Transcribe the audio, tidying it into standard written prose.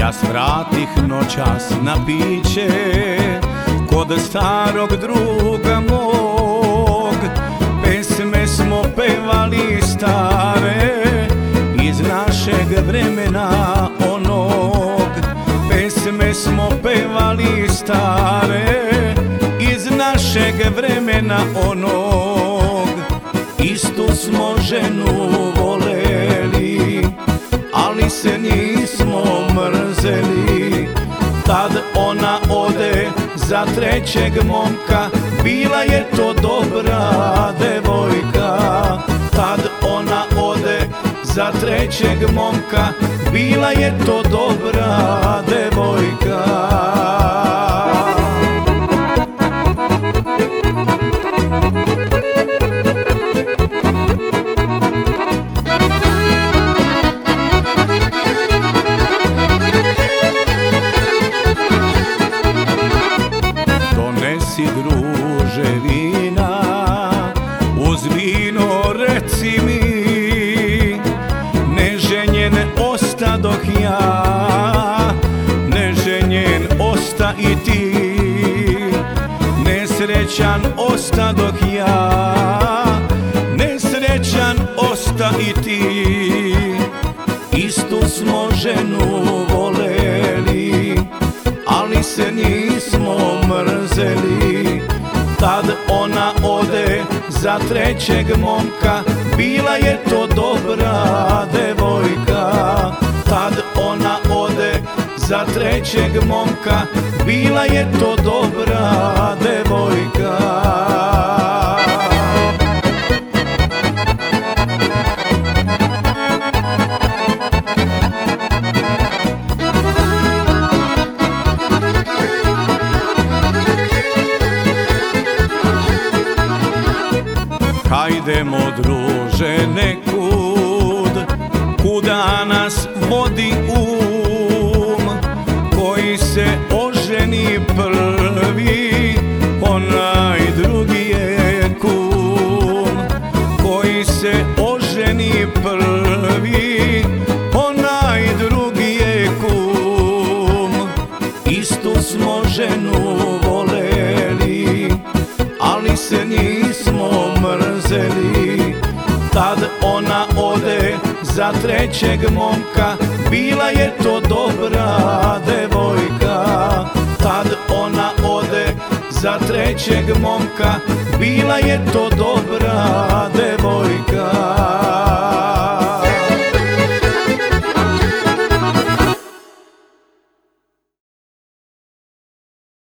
Ja svratih noćas na piće kod starog druga mog. Pesme smo pevali stare iz našeg vremena onog. Pesme smo pevali stare iz našeg vremena onog. Istu smo ženu voleli, ali se nismo mrzeli. Tad ona ode za trećeg momka, bila je to dobra devojka. Tad ona ode za trećeg momka, bila je to dobra devojka. Donesi druže vina, uz vino reci mi, neženjen ostadoh ja, neženjen osta i ti. Nesrećan ostadoh ja, nesrećan osta i ti. Istu smo ženu voleli, ali se nismo mrzeli. Tad ona ode za trećeg momka, bila je to dobra devojka. Tad ona ode za trećeg momka, bila je to dobra devojka. Hajdemo druže nekud, kuda nas vodi koji se oženi prvi, onaj drugi je kum. Koji se oženi prvi, onaj drugi je kum. Istu smo ženu voleli, ali se nismo mrzeli. Tad ona ode za trećeg momka, bila je to dobra devojka. Tad ona ode za trećeg momka, bila je to dobra